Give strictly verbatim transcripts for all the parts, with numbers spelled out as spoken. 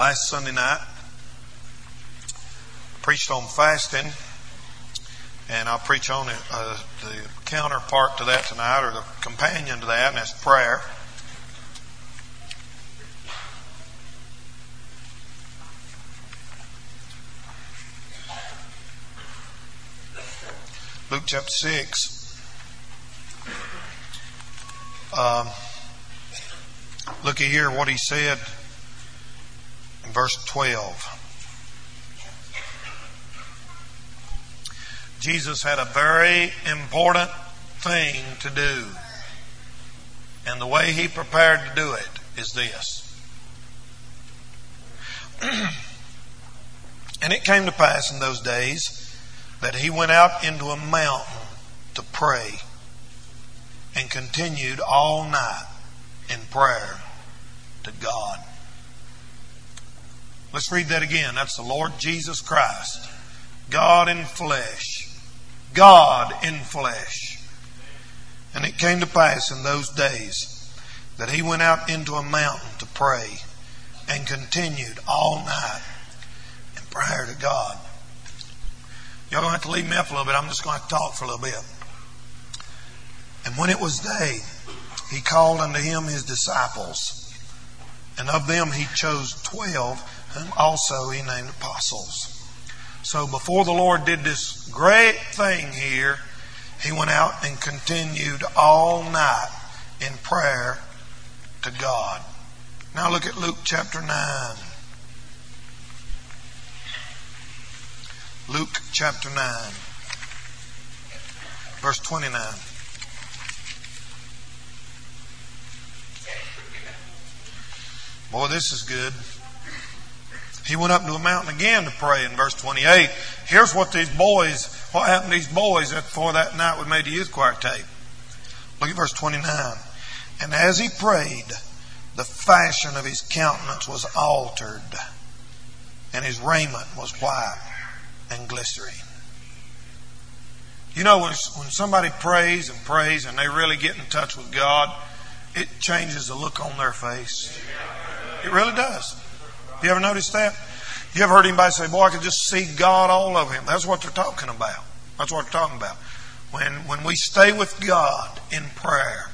Last Sunday night, I preached on fasting, and I'll preach on it, uh, the counterpart to that tonight, or the companion to that, and that's prayer. Luke chapter six. Um, look at here what he said in verse twelve. Jesus had a very important thing to do. And the way he prepared to do it is this. And it came to pass in those days that he went out into a mountain to pray and continued all night in prayer to God. Let's read that again. That's the Lord Jesus Christ, God in flesh. God in flesh. And it came to pass in those days that he went out into a mountain to pray and continued all night in prayer to God. Y'all don't have to leave me up a little bit. I'm just going to talk for a little bit. And when it was day, he called unto him his disciples, and of them he chose twelve, whom also he named apostles. So before the Lord did this great thing here, he went out and continued all night in prayer to God. Now look at Luke chapter nine. Luke chapter nine, verse twenty-nine. Boy, this is good. He went up to a mountain again to pray in verse twenty-eight. Here's what these boys, what happened to these boys before that night we made the youth choir tape. Look at verse twenty-nine. And as he prayed, the fashion of his countenance was altered, and his raiment was white and glistering. You know, when, when somebody prays and prays and they really get in touch with God, it changes the look on their face. It really does. You ever noticed that? You ever heard anybody say, boy, I could just see God all over him? That's what they're talking about. That's what they're talking about. When, when we stay with God in prayer,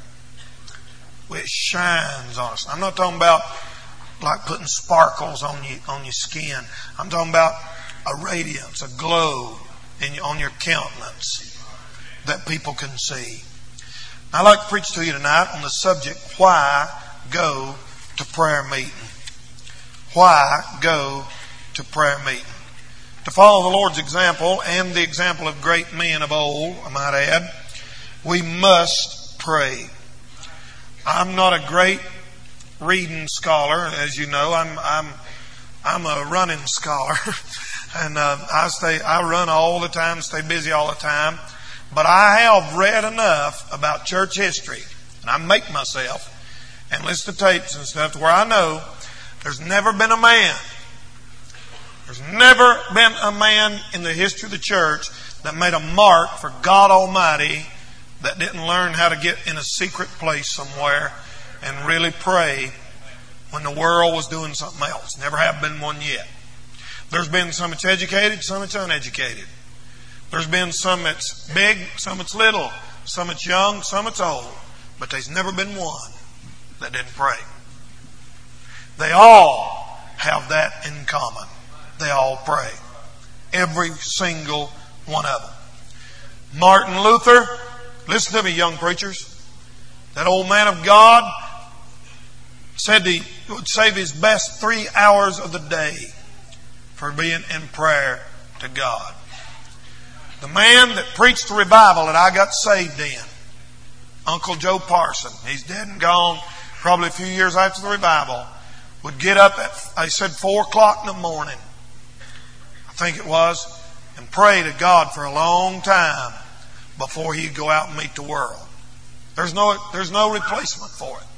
it shines on us. I'm not talking about like putting sparkles on you, on your skin. I'm talking about a radiance, a glow in your, on your countenance that people can see. I'd like to preach to you tonight on the subject, why go to prayer meeting? Why go to prayer meeting? To follow the Lord's example and the example of great men of old, I might add, we must pray. I'm not a great reading scholar, as you know. I'm I'm I'm a running scholar, and uh, I stay I run all the time, stay busy all the time. But I have read enough about church history, and I make myself and listen to tapes and stuff to where I know there's never been a man, there's never been a man in the history of the church that made a mark for God Almighty that didn't learn how to get in a secret place somewhere and really pray when the world was doing something else. Never have been one yet. There's been some that's educated, some that's uneducated. There's been some that's big, some that's little, some that's young, some that's old. But there's never been one that didn't pray. They all have that in common. They all pray. Every single one of them. Martin Luther, listen to me, young preachers. That old man of God said he would save his best three hours of the day for being in prayer to God. The man that preached the revival that I got saved in, Uncle Joe Parson, he's dead and gone, probably a few years after the revival, would get up at, I said, four o'clock in the morning, I think it was, and pray to God for a long time before he'd go out and meet the world. There's no, there's no replacement for it.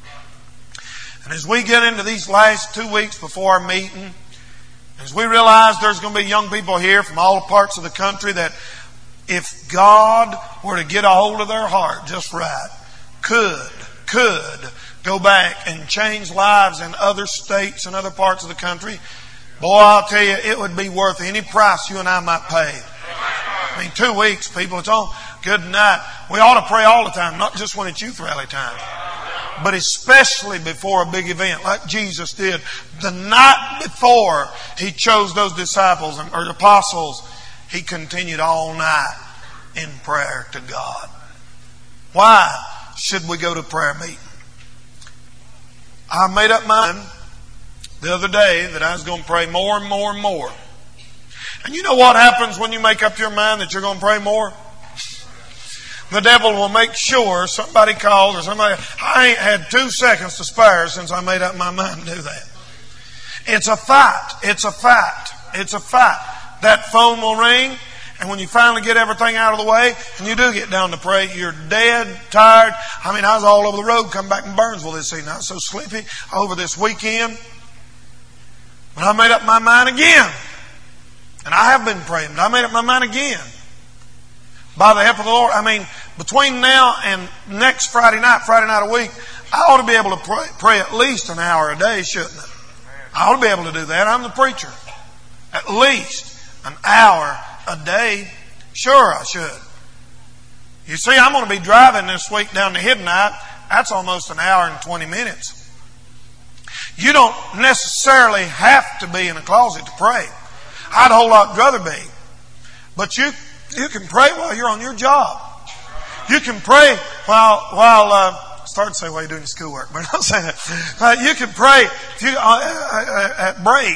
And as we get into these last two weeks before our meeting, as we realize there's going to be young people here from all parts of the country that if God were to get a hold of their heart just right, could, could go back and change lives in other states and other parts of the country, boy, I'll tell you, it would be worth any price you and I might pay. I mean, two weeks, people, it's all good night. We ought to pray all the time, not just when it's youth rally time, but especially before a big event like Jesus did. The night before He chose those disciples or apostles, He continued all night in prayer to God. Why should we go to prayer meeting? I made up my mind the other day that I was going to pray more and more and more. And you know what happens when you make up your mind that you're going to pray more? The devil will make sure somebody calls or somebody, I ain't had two seconds to spare since I made up my mind to do that. It's a fact. It's a fact. It's a fact. That phone will ring, and when you finally get everything out of the way, and you do get down to pray, you're dead, tired. I mean, I was all over the road, come back from Burnsville this evening. I was so sleepy over this weekend. But I made up my mind again. And I have been praying, but I made up my mind again. By the help of the Lord. I mean, between now and next Friday night, Friday night a week, I ought to be able to pray, pray at least an hour a day, shouldn't I? I ought to be able to do that. I'm the preacher. At least an hour a day. Sure, I should. You see, I'm going to be driving this week down to Hiddenite. That's almost an hour and twenty minutes. You don't necessarily have to be in a closet to pray. I'd a whole lot rather be. But you you can pray while you're on your job. You can pray while while uh, start to say while you're doing your schoolwork, but I'm saying that. Uh, you can pray if you, uh, at break,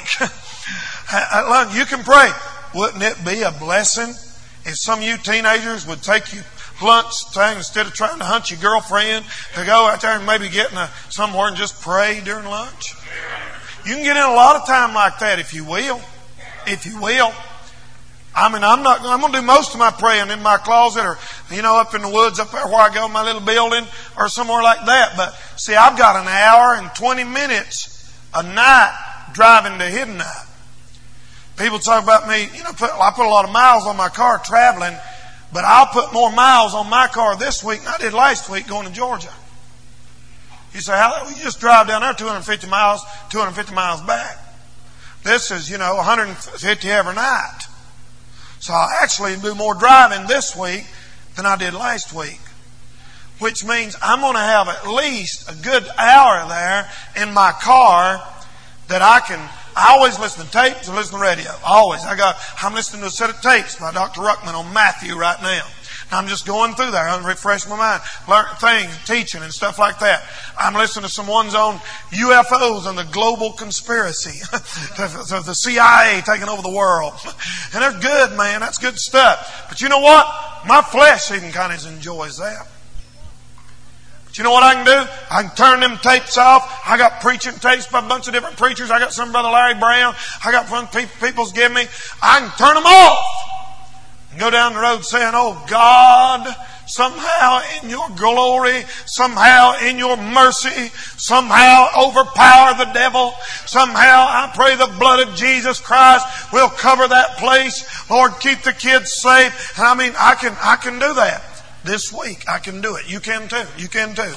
at lunch. You can pray. Wouldn't it be a blessing if some of you teenagers would take you lunch time instead of trying to hunt your girlfriend to go out there and maybe get in a, somewhere and just pray during lunch? You can get in a lot of time like that if you will. If you will. I mean, I'm not, I'm going to do most of my praying in my closet or, you know, up in the woods up there where I go, my little building or somewhere like that. But see, I've got an hour and twenty minutes a night driving to Hiddenite. People talk about me, you know, put, I put a lot of miles on my car traveling, but I'll put more miles on my car this week than I did last week going to Georgia. You say, how, you just drive down there two hundred fifty miles, two hundred fifty miles back. This is, you know, one hundred fifty every night. So I actually do more driving this week than I did last week. Which means I'm going to have at least a good hour there in my car that I can, I always listen to tapes and listen to radio. Always. I got, I'm listening to a set of tapes by Doctor Ruckman on Matthew right now. I'm just going through there. I'm refreshing my mind, learning things, teaching and stuff like that. I'm listening to some ones on U F Os and the global conspiracy. the, the C I A taking over the world. And they're good, man. That's good stuff. But you know what? My flesh even kind of enjoys that. But you know what I can do? I can turn them tapes off. I got preaching tapes by a bunch of different preachers. I got some Brother Larry Brown. I got some people's giving me. I can turn them off. Go down the road saying, oh God, somehow in your glory, somehow in your mercy, somehow overpower the devil. Somehow I pray the blood of Jesus Christ will cover that place. Lord, keep the kids safe. And I mean, I can, I can do that this week. I can do it. You can too. You can too.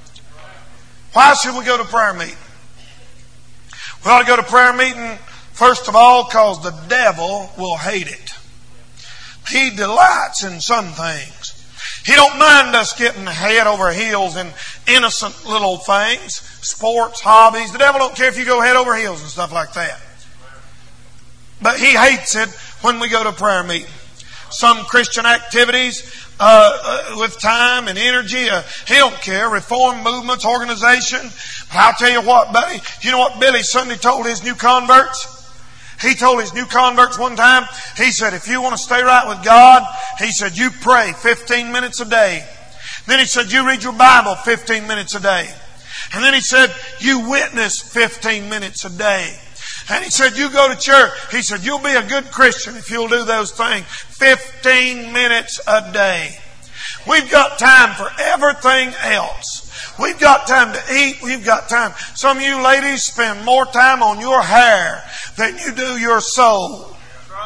Why should we go to prayer meeting? We ought to go to prayer meeting, first of all, because the devil will hate it. He delights in some things. He don't mind us getting head over heels in innocent little things, sports, hobbies. The devil don't care if you go head over heels and stuff like that. But he hates it when we go to prayer meeting. Some Christian activities uh, uh, with time and energy, uh, he don't care. Reform movements, organization. But I'll tell you what, buddy. You know what Billy Sunday told his new converts? He told his new converts one time, he said, if you want to stay right with God, he said, you pray fifteen minutes a day. Then he said, you read your Bible fifteen minutes a day. And then he said, you witness fifteen minutes a day. And he said, you go to church. He said, you'll be a good Christian if you'll do those things fifteen minutes a day. We've got time for everything else. We've got time to eat. We've got time. Some of you ladies spend more time on your hair than you do your soul.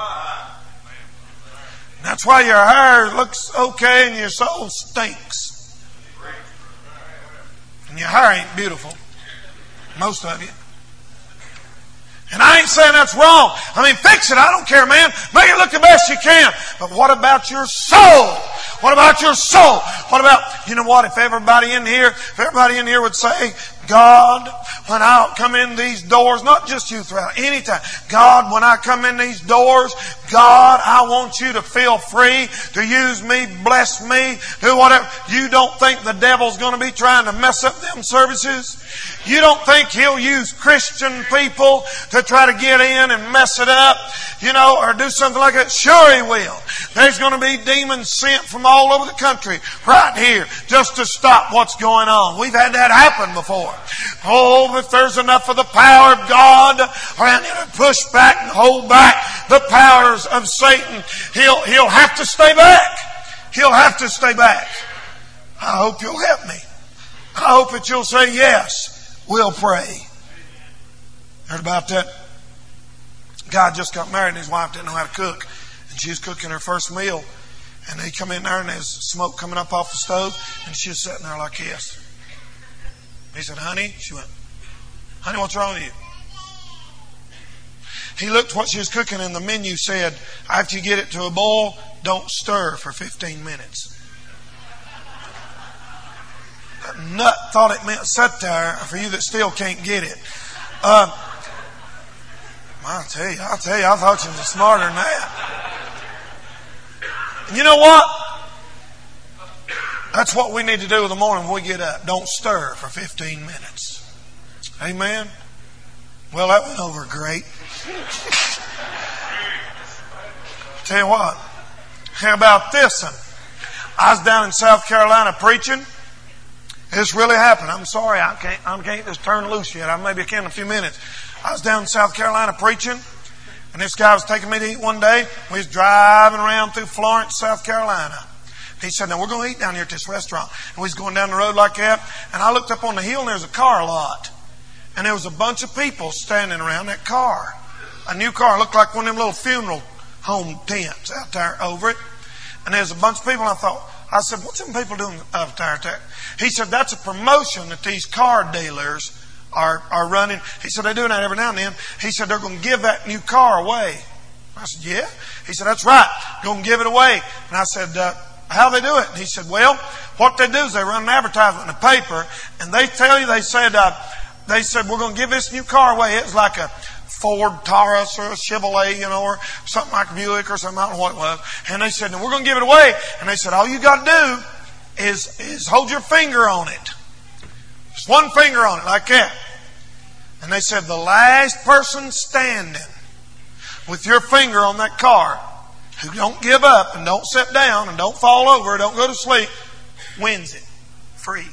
That's why your hair looks okay and your soul stinks. And And your hair ain't beautiful. Most of you. And I ain't saying that's wrong. I mean, fix it. I don't care, man. Make it look the best you can. But what about your soul? What about your soul? What about, you know what, if everybody in here, if everybody in here would say, God, when I come in these doors, not just you throughout, any time. God, when I come in these doors, God, I want you to feel free to use me, bless me, do whatever. You don't think the devil's going to be trying to mess up them services? You don't think he'll use Christian people to try to get in and mess it up, you know, or do something like that? Sure he will. There's going to be demons sent from all over the country right here just to stop what's going on. We've had that happen before. Oh, if there's enough of the power of God around here to push back and hold back the powers of Satan, he'll, he'll have to stay back. He'll have to stay back. I hope you'll help me. I hope that you'll say, yes, we'll pray. Heard about that? Guy just got married and his wife didn't know how to cook. And she was cooking her first meal. And they come in there and there's smoke coming up off the stove. And she was sitting there like this. He said, honey, she went, honey, what's wrong with you? He looked what she was cooking and the menu said, after you get it to a boil, don't stir for fifteen minutes. That nut thought it meant sit there for you that still can't get it. Uh, I'll tell you, I'll tell you, I thought you was smarter than that. You know what? That's what we need to do in the morning when we get up. Don't stir for fifteen minutes. Amen? Well, that went over great. Tell you what. How about this one? I was down in South Carolina preaching. This really happened. I'm sorry, I can't, I can't just turn loose yet. I maybe can in a few minutes. I was down in South Carolina preaching. And this guy was taking me to eat one day. We was driving around through Florence, South Carolina. He said, now we're going to eat down here at this restaurant. And we was going down the road like that. And I looked up on the hill and there was a car lot. And there was a bunch of people standing around that car. A new car. Looked like one of them little funeral home tents out there over it. And there was a bunch of people. And I thought, I said, what's them people doing out there? He said, that's a promotion that these car dealers are, are running. He said, they're doing that every now and then. He said, they're going to give that new car away. I said, yeah. He said, that's right. Going to give it away. And I said, uh, how they do it? And he said, well, what they do is they run an advertisement in the paper and they tell you, they said, uh, they said, we're going to give this new car away. It was like a Ford Taurus or a Chevrolet, you know, or something like a Buick or something. I don't know what it was. And they said, we're going to give it away. And they said, all you got to do is, is hold your finger on it. Just one finger on it like that. And they said, the last person standing with your finger on that car, who don't give up and don't sit down and don't fall over, don't go to sleep, wins it. Free.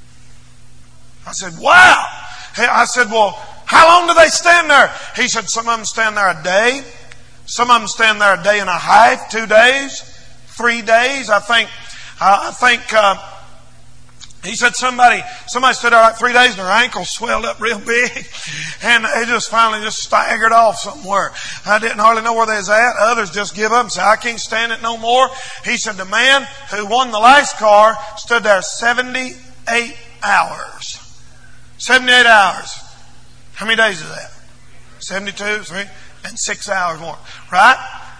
I said, wow. I said, well, how long do they stand there? He said, some of them stand there a day. Some of them stand there a day and a half, two days, three days. I think, I think, uh, he said somebody, somebody stood there like three days and their ankles swelled up real big and they just finally just staggered off somewhere. I didn't hardly know where they was at. Others just give up and say, I can't stand it no more. He said the man who won the last car stood there seventy-eight hours. seventy-eight hours. How many days is that? seventy-two, three, and six hours more. Right?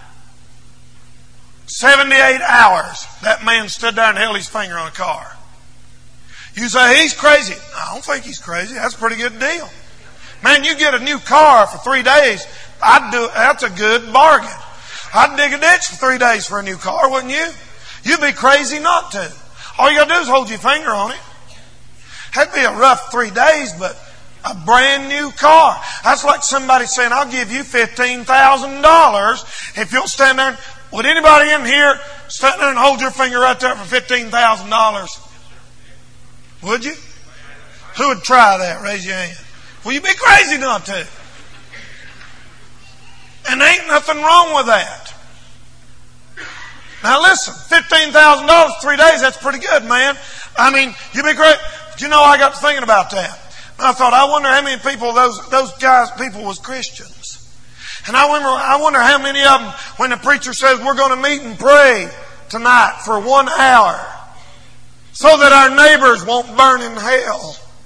seventy-eight hours. That man stood there and held his finger on a car. You say, he's crazy. I don't think he's crazy. That's a pretty good deal. Man, you get a new car for three days. I'd do, that's a good bargain. I'd dig a ditch for three days for a new car, wouldn't you? You'd be crazy not to. All you got to do is hold your finger on it. That'd be a rough three days, but a brand new car. That's like somebody saying, I'll give you fifteen thousand dollars if you'll stand there. Would anybody in here stand there and hold your finger right there for fifteen thousand dollars? Would you? Who would try that? Raise your hand. Well, you'd be crazy not to. And there ain't nothing wrong with that. Now listen, fifteen thousand dollars three days, that's pretty good, man. I mean, you'd be great. But you know, I got to thinking about that. And I thought, I wonder how many people, those, those guys, people was Christians. And I wonder, I wonder how many of them, when the preacher says, we're going to meet and pray tonight for one hour, so that our neighbors won't burn in hell.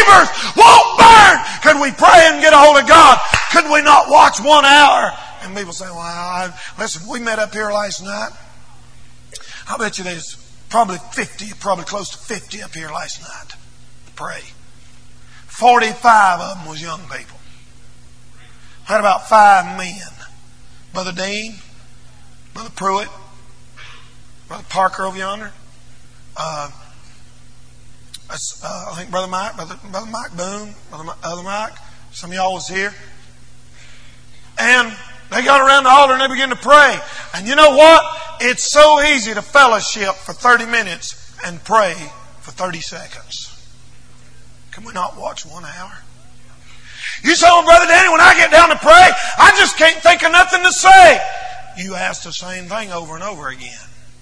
embers won't burn. Could we pray and get a hold of God? Could we not watch one hour? And people say, well, I, listen, we met up here last night. I bet you there's probably fifty, probably close to fifty up here last night to pray. forty-five of them was young people. Had about five men. Brother Dean, Brother Pruitt, Brother Parker over yonder. Uh, uh, I think Brother Mike, Brother, Brother Mike Boone, Brother other Mike. Some of y'all was here. And they got around the altar and they began to pray. And you know what? It's so easy to fellowship for thirty minutes and pray for thirty seconds. Can we not watch one hour? You say, well, Brother Danny, when I get down to pray, I just can't think of nothing to say. You ask the same thing over and over again.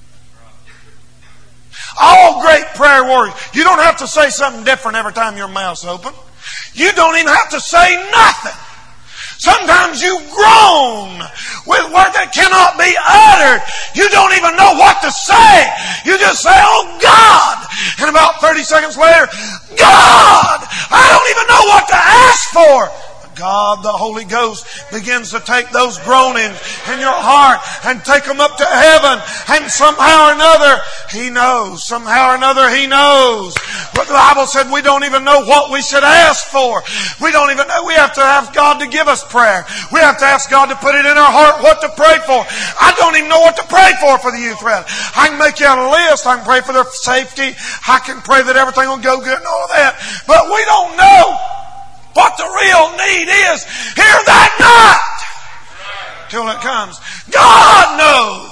All great prayer warriors. You don't have to say something different every time your mouth's open. You don't even have to say nothing. Sometimes you groan with words that cannot be uttered. You don't even know what to say. You just say, oh God. And about thirty seconds later, God, I don't even know what to ask for. God, the Holy Ghost, begins to take those groanings in your heart and take them up to heaven. And somehow or another, He knows. Somehow or another, He knows. But the Bible said we don't even know what we should ask for. We don't even know. We have to ask God to give us prayer. We have to ask God to put it in our heart what to pray for. I don't even know what to pray for for the youth rather. I can make you out a list. I can pray for their safety. I can pray that everything will go good and all of that. But we don't know what the real need is here that night till it comes. God knows.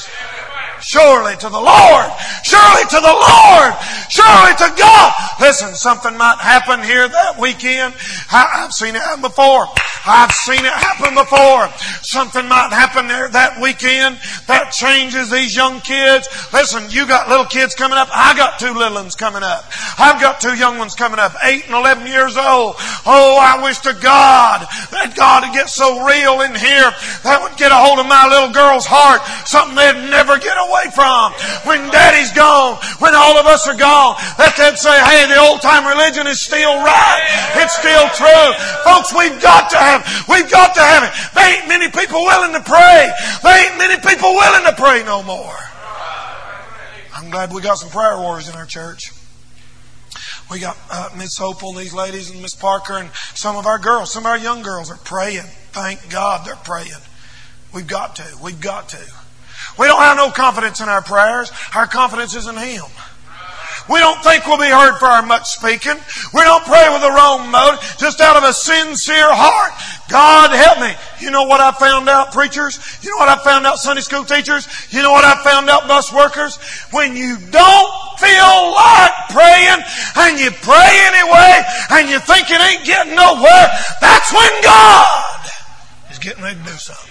Surely to the Lord. Surely to the Lord. Surely to God. Listen, something might happen here that weekend. I, I've seen it happen before. I've seen it happen before. Something might happen there that weekend that changes these young kids. Listen, you got little kids coming up. I got two little ones coming up. I've got two young ones coming up, eight and eleven years old. Oh, I wish to God that God would get so real in here that would get a hold of my little girl's heart. Something they'd never get away from. When Daddy's gone, when all of us are gone, that they'd say, hey, the old time religion is still right. It's still true. Folks, we've got to have We've got to have it. There ain't many people willing to pray. There ain't many people willing to pray no more. I'm glad we got some prayer warriors in our church. We got uh, Miss Hopel and these ladies and Miss Parker and some of our girls. Some of our young girls are praying. Thank God they're praying. We've got to. We've got to. We don't have no confidence in our prayers. Our confidence is in Him. We don't think we'll be heard for our much speaking. We don't pray with the wrong motive, just out of a sincere heart. God help me. You know what I found out, preachers? You know what I found out, Sunday school teachers? You know what I found out, bus workers? When you don't feel like praying and you pray anyway and you think it ain't getting nowhere, that's when God is getting ready to do something.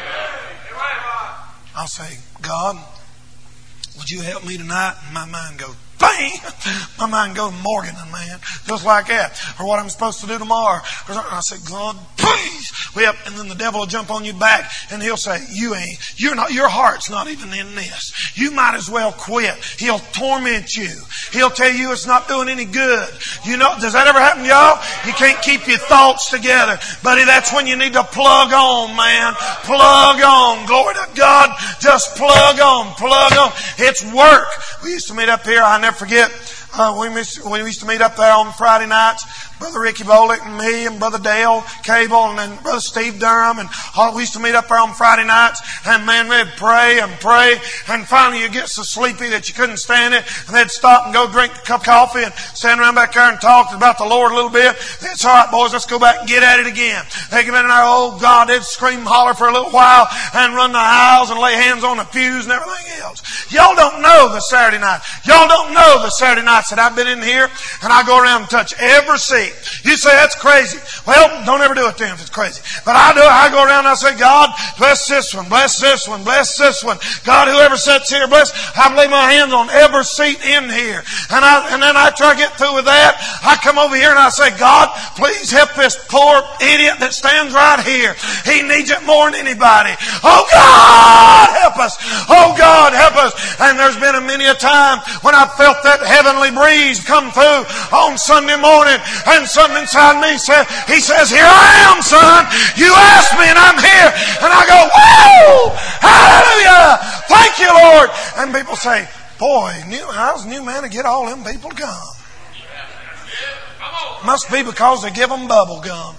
I'll say, God, would you help me tonight? And my mind goes, bang! My mind goes Morgan, man. Just like that. Or what I'm supposed to do tomorrow. Or I say, God, please. Well, and then the devil will jump on your back and he'll say, you ain't, you're not, your heart's not even in this. You might as well quit. He'll torment you. He'll tell you it's not doing any good. You know, does that ever happen to y'all? You can't keep your thoughts together. Buddy, that's when you need to plug on, man. Plug on. Glory to God. Just plug on. Plug on. It's work. We used to meet up here. I never forget. Uh, we, used, we used to meet up there on Friday nights. Brother Ricky Bolick and me and Brother Dale Cable and then Brother Steve Durham and all, we used to meet up there on Friday nights and man, we'd pray and pray and finally you get so sleepy that you couldn't stand it and they'd stop and go drink a cup of coffee and stand around back there and talk about the Lord a little bit. It's all right, boys, let's go back and get at it again. They come in and oh God, they'd scream and holler for a little while and run the aisles and lay hands on the pews and everything else. Y'all don't know the Saturday night. Y'all don't know the Saturday nights that I've been in here and I go around and touch every seat. You say that's crazy. Well, don't ever do it then if it's crazy. But I do it. I go around and I say, God, bless this one, bless this one, bless this one. God, whoever sits here, bless. I lay my hands on every seat in here. And I, and then I try to get through with that. I come over here and I say, God, please help this poor idiot that stands right here. He needs it more than anybody. Oh God, help us. Oh God, help us. And there's been a many a time when I felt that heavenly breeze come through on Sunday morning and something inside me said, He says, here I am, son. You asked me and I'm here. And I go, woo! Hallelujah! Thank you, Lord. And people say, boy, new, how's new man to get all them people to come? Must be because they give them bubble gum.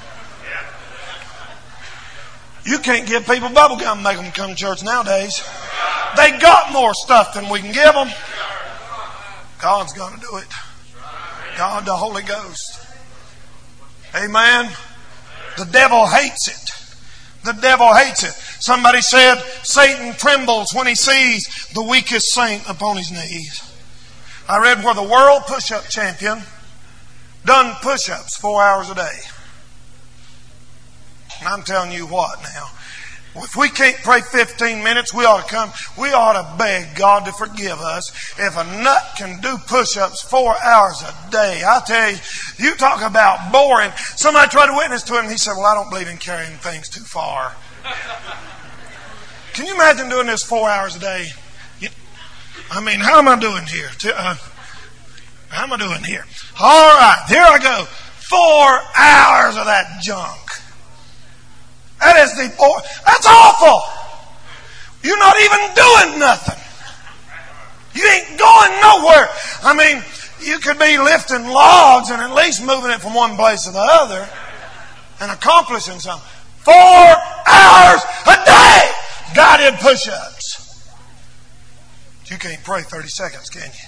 You can't give people bubble gum and make them come to church nowadays. They got more stuff than we can give them. God's going to do it. God, the Holy Ghost. Amen. The devil hates it. The devil hates it. Somebody said Satan trembles when he sees the weakest saint upon his knees. I read where the world push-up champion done push-ups four hours a day. And I'm telling you what now. If we can't pray fifteen minutes, we ought to come. We ought to beg God to forgive us. If a nut can do push-ups four hours a day, I tell you, you talk about boring. Somebody tried to witness to him. He said, well, I don't believe in carrying things too far. Can you imagine doing this four hours a day? I mean, how am I doing here? Uh, how am I doing here? All right, here I go. Four hours of that junk. That is the that's awful. You're not even doing nothing. You ain't going nowhere. I mean, you could be lifting logs and at least moving it from one place to the other and accomplishing something. Four hours a day, guided push-ups. But you can't pray thirty seconds, can you?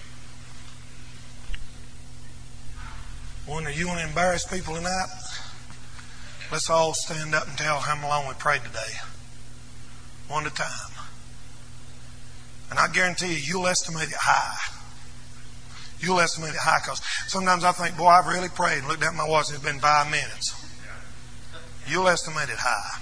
Wonder you want to embarrass people tonight? Let's all stand up and tell how long we prayed today. One at a time. And I guarantee you, you'll estimate it high. You'll estimate it high because sometimes I think, boy, I've really prayed. Looked at my watch and it's been five minutes. You'll estimate it high.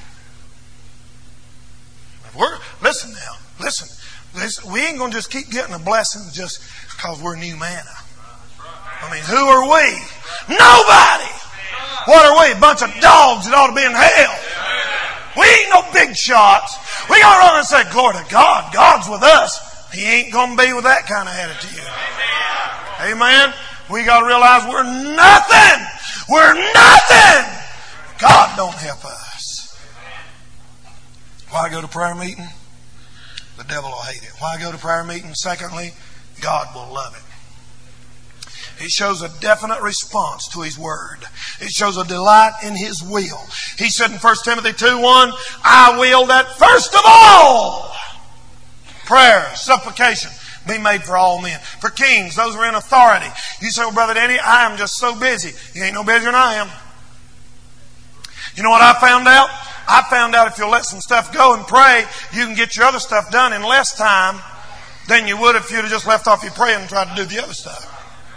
If we're, listen now. Listen. Listen. We ain't going to just keep getting a blessing just because we're new manna. I mean, who are we? Nobody. What are we? A bunch of dogs that ought to be in hell. We ain't no big shots. We got to run and say, glory to God. God's with us. He ain't going to be with that kind of attitude. Amen. We got to realize we're nothing. We're nothing. God don't help us. Why go to prayer meeting? The devil will hate it. Why go to prayer meeting? Secondly, God will love it. It shows a definite response to His Word. It shows a delight in His will. He said in First Timothy two one, I will that first of all prayer, supplication be made for all men. For kings, those who are in authority. You say, well, Brother Danny, I am just so busy. You ain't no busier than I am. You know what I found out? I found out if you'll let some stuff go and pray, you can get your other stuff done in less time than you would if you'd have just left off your praying and tried to do the other stuff.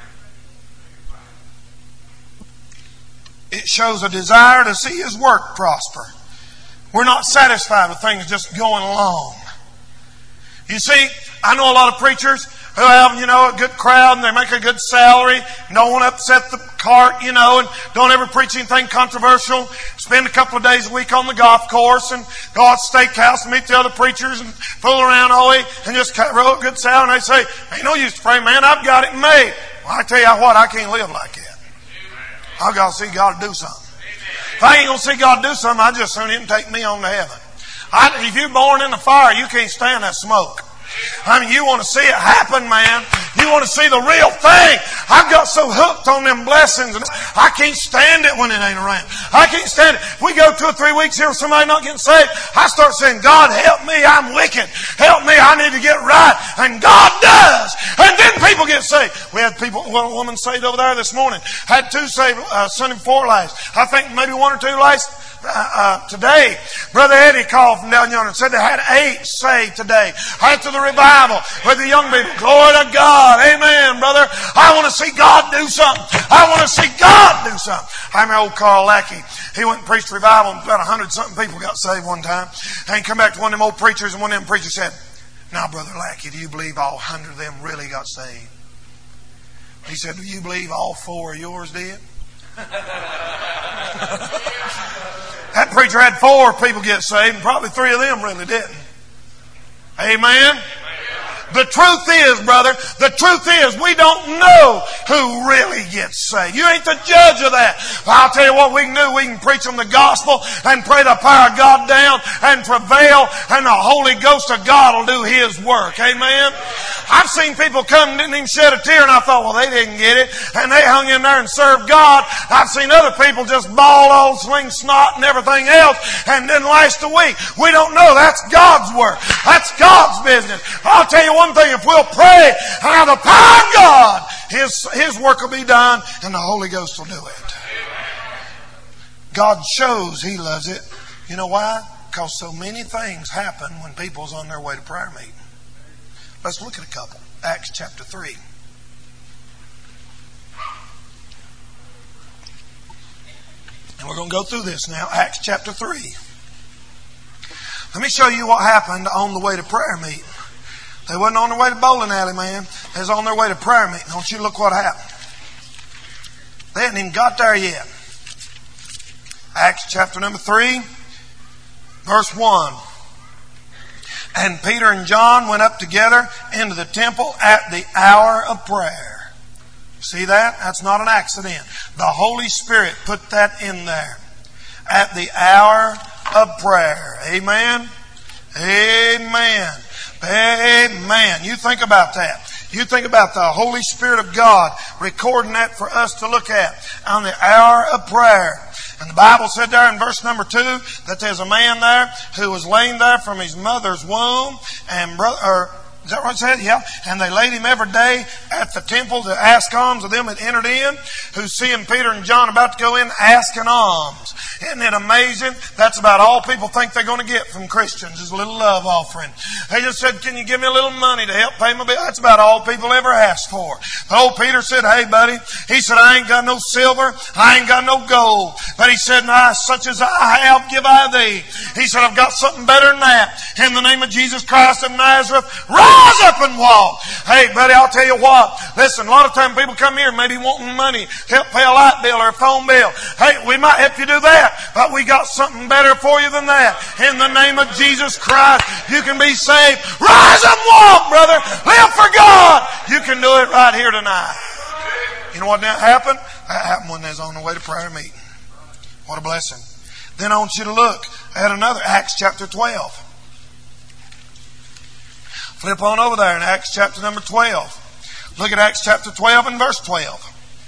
It shows a desire to see His work prosper. We're not satisfied with things just going along. You see, I know a lot of preachers who have, you know, a good crowd and they make a good salary, don't want to upset the cart, you know, and don't ever preach anything controversial. Spend a couple of days a week on the golf course and go out to the steakhouse and meet the other preachers and fool around all week and just roll a good salary. And they say, ain't no use to pray, man, I've got it made. Well, I tell you what, I can't live like that. I've got to see God do something. If I ain't going to see God do something, I just soon Him take me on to heaven. I, if you're born in the fire, you can't stand that smoke. I mean, you want to see it happen, man. You want to see the real thing. I've got so hooked on them blessings, and I can't stand it when it ain't around. I can't stand it. If we go two or three weeks here with somebody not getting saved, I start saying, God, help me. I'm wicked. Help me. I need to get right. And God does. And then people get saved. We had people, one woman saved over there this morning. Had two saved uh, Sunday before last. I think maybe one or two last uh, uh, today. Brother Eddie called from down yonder and said they had eight saved today. After the revival with the young people. Glory to God. Amen, brother. I want to see God do something. I want to see God do something. I remember old Carl Lackey. He went and preached revival and about a hundred something people got saved one time. And he come back to one of them old preachers and one of them preachers said, now, Brother Lackey, do you believe all hundred of them really got saved? He said, do you believe all four of yours did? That preacher had four people get saved and probably three of them really didn't. Amen? The truth is, brother, the truth is we don't know who really gets saved. You ain't the judge of that. I'll tell you what we can do. We can preach them the gospel and pray the power of God down and prevail, and the Holy Ghost of God will do His work. Amen? I've seen people come and didn't even shed a tear, and I thought, well, they didn't get it, and they hung in there and served God. I've seen other people just bawl all sling snot and everything else and didn't last a week. We don't know. That's God's work. That's God's business. I'll tell you one thing, if we'll pray and have the power of God, His, His work will be done and the Holy Ghost will do it. God shows He loves it. You know why? Because so many things happen when people's on their way to prayer meeting. Let's look at a couple. Acts chapter three. And we're going to go through this now. Acts chapter three. Let me show you what happened on the way to prayer meeting. They wasn't on their way to bowling alley, man. They was on their way to prayer meeting. Don't you look what happened. They hadn't even got there yet. Acts chapter number three, verse one. And Peter and John went up together into the temple at the hour of prayer. See that? That's not an accident. The Holy Spirit put that in there. At the hour of prayer. Amen? Amen. Amen. You think about that. You think about the Holy Spirit of God recording that for us to look at on the hour of prayer. And the Bible said there in verse number two that there's a man there who was laying there from his mother's womb, and brother, or is that what it said? Yeah. And they laid him every day at the temple to ask alms of them that entered in, who seeing Peter and John about to go in, asking alms. Isn't it amazing? That's about all people think they're going to get from Christians is a little love offering. They just said, can you give me a little money to help pay my bill? That's about all people ever asked for. But old Peter said, hey buddy, he said, I ain't got no silver, I ain't got no gold. But he said, nah, such as I have give I thee. He said, I've got something better than that. In the name of Jesus Christ of Nazareth, rise up and walk. Hey buddy, I'll tell you what. Listen, a lot of times people come here maybe wanting money to help pay a light bill or a phone bill. Hey, we might help you do that. But we got something better for you than that. In the name of Jesus Christ, you can be saved. Rise and walk, brother. Live for God. You can do it right here tonight. You know what that happened? That happened when they was on the way to prayer meeting. What a blessing. Then I want you to look at another, Acts chapter twelve. Flip on over there in Acts chapter number twelve. Look at Acts chapter twelve and verse twelve.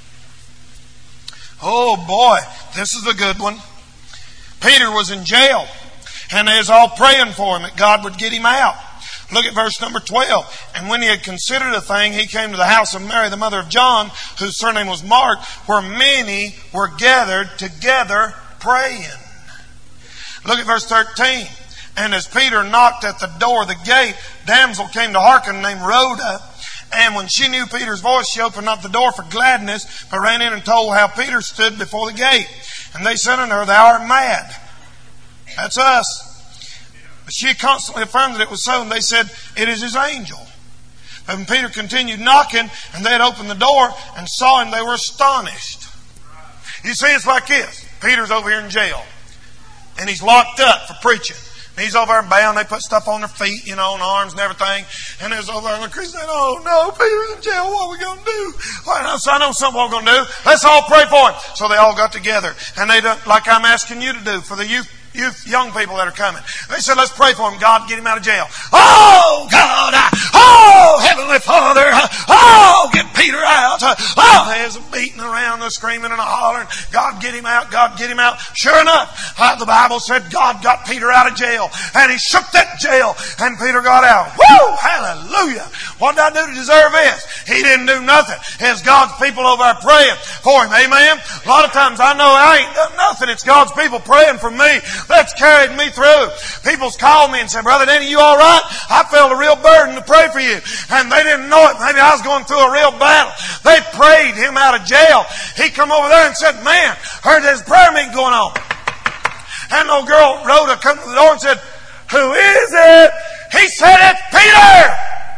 Oh boy, this is a good one. Peter was in jail, and they was all praying for him that God would get him out. Look at verse number twelve. And when he had considered a thing, he came to the house of Mary, the mother of John, whose surname was Mark, where many were gathered together praying. Look at verse thirteen. And as Peter knocked at the door of the gate, damsel came to hearken named Rhoda. And when she knew Peter's voice, she opened not the door for gladness, but ran in and told how Peter stood before the gate. And they said unto her, thou art mad. That's us. But she constantly affirmed that it was so, and they said, it is his angel. But when Peter continued knocking, and they had opened the door and saw him, they were astonished. You see, it's like this. Peter's over here in jail, and he's locked up for preaching. He's over there bound. They put stuff on their feet, you know, and arms and everything. And there's over there, the Christian said, oh no, Peter's in jail. What are we going to do? Well, so I know something we're going to do. Let's all pray for him. So they all got together. And they done, like I'm asking you to do for the youth, youth, young people that are coming. They said, let's pray for him. God, get him out of jail. Oh, God. Oh, Heavenly Father. Oh, get Peter out. Oh, there's a beating around, a screaming and a hollering. God, get him out. God, get him out. Sure enough, uh, the Bible said God got Peter out of jail. And he shook that jail. And Peter got out. Woo! Hallelujah. What did I do to deserve this? He didn't do nothing. It's God's people over there praying for him. Amen? A lot of times I know I ain't done nothing. It's God's people praying for me. That's carried me through. People's called me and said, Brother Danny, you all right? I felt a real burden to pray for you. And they didn't know it. Maybe I was going through a real battle. They prayed him out of jail. He come over there and said, man, heard there's a prayer meeting going on. And the old girl, Rhoda, come to the door and said, who is it? He said, it's Peter.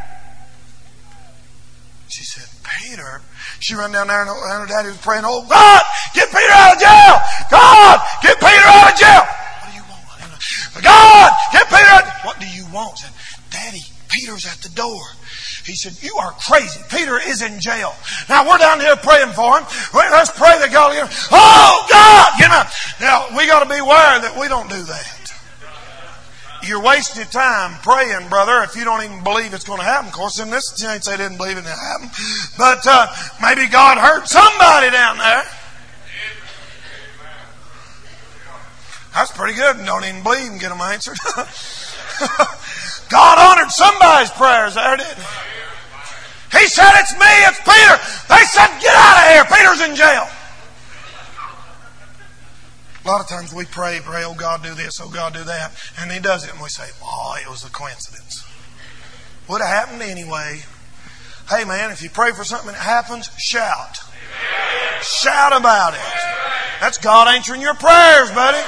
She said, Peter? She ran down there and her daddy was praying, oh God, get Peter out of jail. God, get Peter out of jail. What do you want? God, get Peter out. What do you want? Said, Daddy, Peter's at the door. He said, you are crazy. Peter is in jail. Now we're down here praying for him. Let's pray that God will get him. Oh God! You know. Now we got to be aware that we don't do that. You're wasting your time praying, brother, if you don't even believe it's going to happen. Of course, in this chance they didn't believe it would happen. But uh, maybe God hurt somebody down there. That's pretty good. Don't even believe and get them answered. God honored somebody's prayers there, didn't he? He said, it's me, it's Peter. They said, get out of here. Peter's in jail. A lot of times we pray, pray, oh God, do this, oh God, do that. And He does it and we say, oh, it was a coincidence. Would have happened anyway. Hey man, if you pray for something that happens, shout. Amen. Shout about it. That's God answering your prayers, buddy.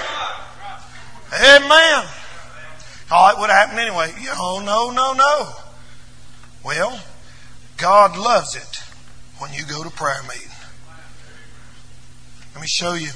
Amen. Oh, it would have happened anyway. Oh, no, no, no. Well, God loves it when you go to prayer meeting. Let me show you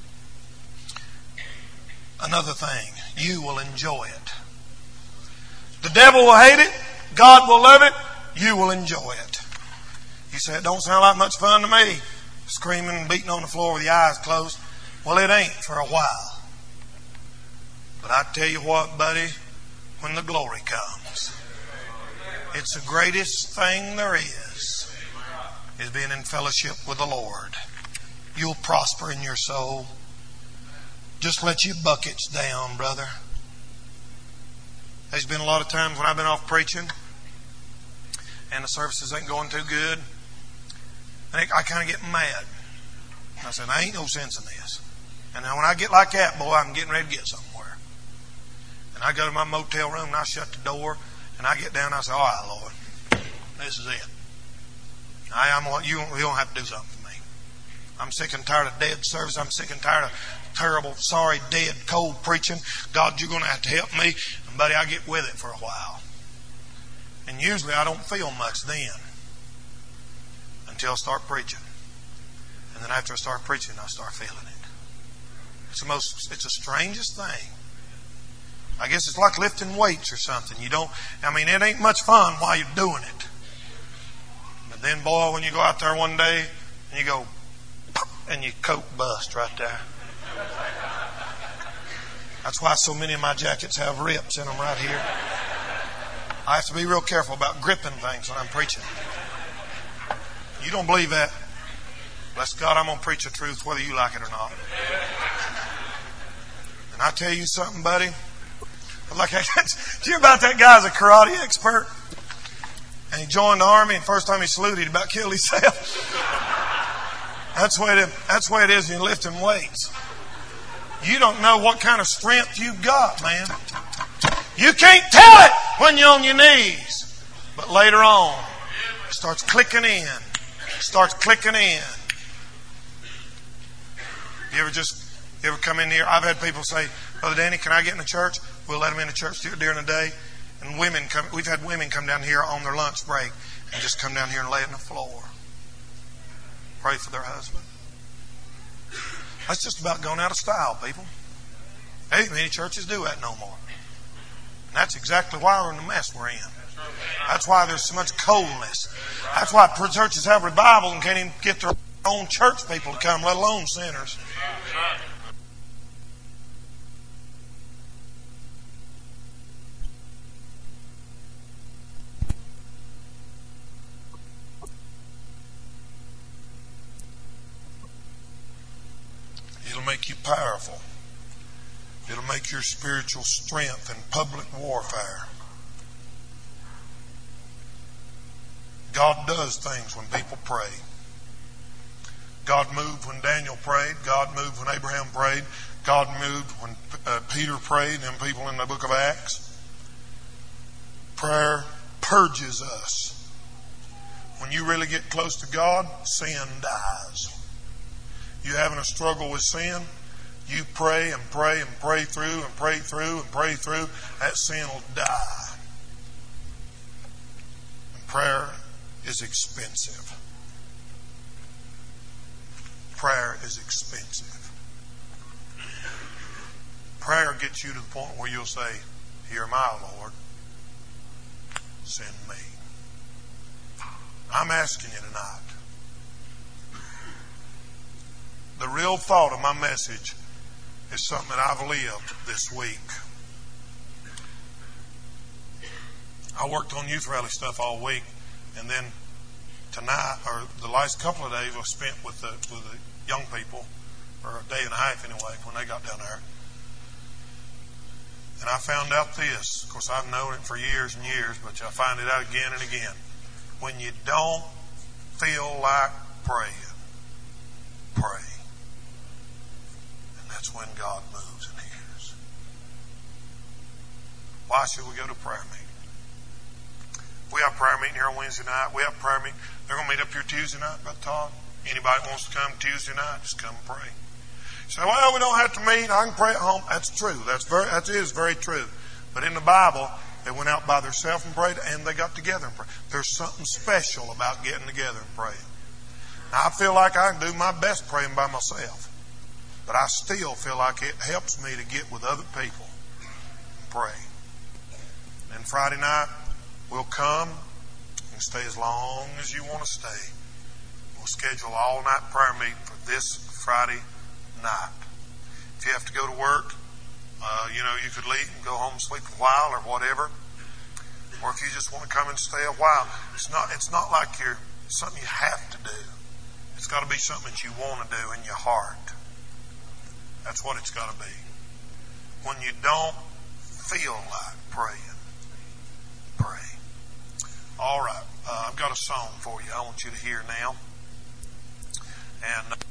another thing. You will enjoy it. The devil will hate it. God will love it. You will enjoy it. You say, it don't sound like much fun to me. Screaming and beating on the floor with your eyes closed. Well, it ain't for a while. But I tell you what, buddy, when the glory comes, it's the greatest thing there is, is being in fellowship with the Lord. You'll prosper in your soul. Just let your buckets down, brother. There's been a lot of times when I've been off preaching and the services ain't going too good. And I kind of get mad. I said, I ain't no sense in this. And now when I get like that, boy, I'm getting ready to get somewhere. And I go to my motel room and I shut the door and I get down and I say, all right, Lord, this is it. I am what you, you don't have to do something for me. I'm sick and tired of dead service. I'm sick and tired of terrible, sorry, dead, cold preaching. God, you're going to have to help me. And buddy, I get with it for a while. And usually I don't feel much then until I start preaching. And then after I start preaching, I start feeling it. It's the most, it's the strangest thing. I guess it's like lifting weights or something. You don't, I mean, it ain't much fun while you're doing it. But then, boy, when you go out there one day and you go, pop, and your coat bust right there. That's why so many of my jackets have rips in them right here. I have to be real careful about gripping things when I'm preaching. You don't believe that? Bless God, I'm going to preach the truth whether you like it or not. And I tell you something, buddy. Like I, did you hear about that guy's a karate expert? And he joined the army, and first time he saluted, he about killed himself. That's the way it, that's the way it is when you're lifting weights. You don't know what kind of strength you've got, man. You can't tell it when you're on your knees. But later on, it starts clicking in. It starts clicking in. You ever just, you ever come in here? I've had people say, Brother Danny, can I get in the church? We'll let them in the church during the day. And women come, we've had women come down here on their lunch break and just come down here and lay it on the floor. Pray for their husband. That's just about going out of style, people. Hey, many churches do that no more. And that's exactly why we're in the mess we're in. That's why there's so much coldness. That's why churches have revival and can't even get their own church people to come, let alone sinners. It'll make you powerful. It'll make your spiritual strength in public warfare. God does things when people pray. God moved when Daniel prayed. God moved when Abraham prayed. God moved when uh, Peter prayed and people in the book of Acts. Prayer purges us. When you really get close to God, sin dies. You having a struggle with sin, you pray and pray and pray through and pray through and pray through, that sin will die. And prayer is expensive. Prayer is expensive. Prayer gets you to the point where you'll say, here am I, Lord. send me. I'm asking you tonight. The real thought of my message is something that I've lived this week. I worked on youth rally stuff all week, and then tonight, or the last couple of days, I spent with the with the young people, or a day and a half anyway, when they got down there. And I found out this. Of course, I've known it for years and years, but I find it out again and again. When you don't feel like praying, pray. And that's when God moves and hears. Why should we go to prayer meeting? We have prayer meeting here on Wednesday night. We have prayer meeting. They're going to meet up here Tuesday night, Brother Todd. Anybody wants to come Tuesday night, just come and pray. You say, well, we don't have to meet. I can pray at home. That's true. That's very, that is very true. But in the Bible, they went out by themselves and prayed, and they got together and prayed. There's something special about getting together and praying. Now, I feel like I can do my best praying by myself. But I still feel like it helps me to get with other people and pray. And Friday night, we'll come and stay as long as you want to stay. We'll schedule an all-night prayer meeting for this Friday night. If you have to go to work, uh, you know, you could leave and go home and sleep a while or whatever. Or if you just want to come and stay a while, it's not, it's not like you're something you have to do. It's got to be something that you want to do in your heart. That's what it's got to be. When you don't feel like praying, pray. All right. Uh, I've got a song for you I want you to hear now. And